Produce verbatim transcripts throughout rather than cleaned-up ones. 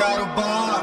ਕਾਰੋਬਾਰ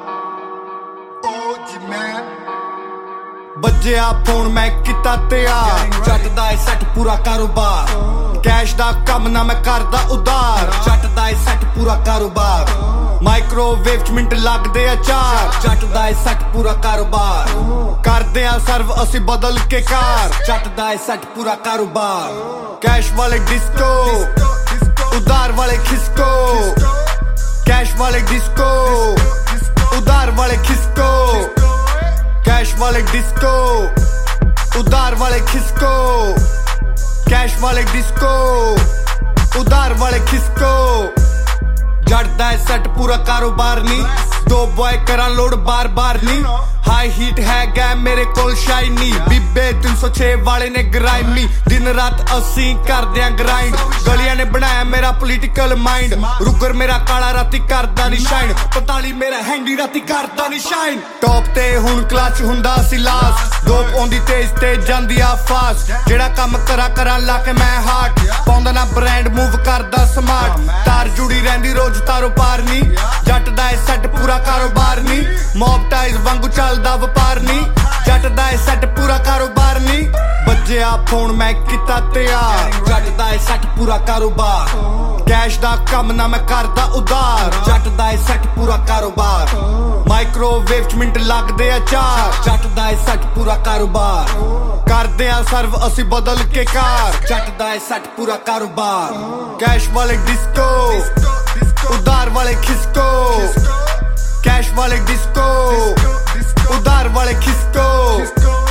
ਉਹ ਜੀ ਮੈਂ ਬੱਜਿਆ ਫੋਨ ਮੈਂ ਕੀਤਾ ਤਿਆਰ ਜੱਟ ਦਾ ਏ ਸੈੱਟ ਪੂਰਾ ਕਾਰੋਬਾਰ ਕੈਸ਼ ਦਾ ਕੰਮ ਨਾ ਮੈਂ ਕਰਦਾ ਉਧਾਰ ਜੱਟ ਦਾ ਏ ਸੈੱਟ ਪੂਰਾ ਕਾਰੋਬਾਰ ਮਾਈਕ੍ਰੋਵੇਵ ਚ ਮਿੰਟ ਲੱਗਦੇ ਆ ਚਾਰ ਜੱਟ ਦਾ ਏ ਸੈੱਟ ਪੂਰਾ ਕਾਰੋਬਾਰ ਕਰਦੇ ਆ ਸਰਵ ਅਸੀਂ ਬਦਲ ਕੇ ਕਾਰ ਜੱਟ ਦਾ ਏ ਸੈੱਟ ਪੂਰਾ ਕਾਰੋਬਾਰ ਕੈਸ਼ ਵਾਲੇ ਡਿਸਕੋ ਉਧਾਰ ਵਾਲੇ ਖਿਸਕੋ ਕੈਸ਼ ਵਾਲੇ ਡਿਸਕੋ ਉਧਾਰ ਵਾਲੇ ਖਿਸਕੋ कैश वाले डिस्को उधार वाले खिसको कैश वाले डिस्को उधार वाले खिसको जट दा सैट पूरा कारोबार नी दो बॉय करा लोड बार बार नी हाई हीट है गै मेरे कोल शाइनी बीबे तीन सौ छे वाले ने ग्राइमी दिन रात असी करदे ग्राइंड गलियां ने बनाया मेरा पोलिटिकल माइंड रुगर मेरा काला राती करदा नी शाइन पैंताली मेरा हैंडी राती करदा नी शाइन टॉप ते हुण क्लच हुंदा सी लास दोप ओंदी तेज ते जांदी आ फास्ट जेड़ा काम करा करा ला के मैं हार्ट पाउंदा ना ब्रांड मूव करदा स्मार्ट तार जुड़ी रहंदी रोज तारो पार नी जट दा ए सैट पूरा कारोबार नी मॉब टाइज वांगू ਚੱਲਦਾ ਵਪਾਰ ਨੀ ਜੱਟ ਦਾ ਏ ਸੈੱਟ ਪੂਰਾ ਕਾਰੋਬਾਰ ਨੀ ਬੱਜਿਆ ਫੋਨ ਮੈਂ ਕੀਤਾ ਤਿਆਰ ਜੱਟ ਦਾ ਏ ਸੈੱਟ ਪੂਰਾ ਕਾਰੋਬਾਰ ਕੈਸ਼ ਦਾ ਕੰਮ ਨਾ ਮੈਂ ਕਰਦਾ ਉਧਾਰ ਜੱਟ ਦਾ ਏ ਸੈੱਟ ਪੂਰਾ ਕਾਰੋਬਾਰ ਮਾਈਕ੍ਰੋਵੇਵ ਚ ਮਿੰਟ ਲੱਗਦੇ ਆ ਚਾਰ ਜੱਟ ਦਾ ਏ ਸੈੱਟ ਪੂਰਾ ਕਾਰੋਬਾਰ ਕਰਦੇ ਆ ਸਰਵ ਅਸੀਂ ਬਦਲ ਕੇ ਕਾਰ ਜੱਟ ਦਾ ਏ ਸੈੱਟ ਪੂਰਾ ਕਾਰੋਬਾਰ ਕੈਸ਼ ਵਾਲੇ ਡਿਸਕੋ ਉਧਾਰ ਵਾਲੇ ਖਿਸਕੋ कैश वाले डिस्को उधार वाले खिसको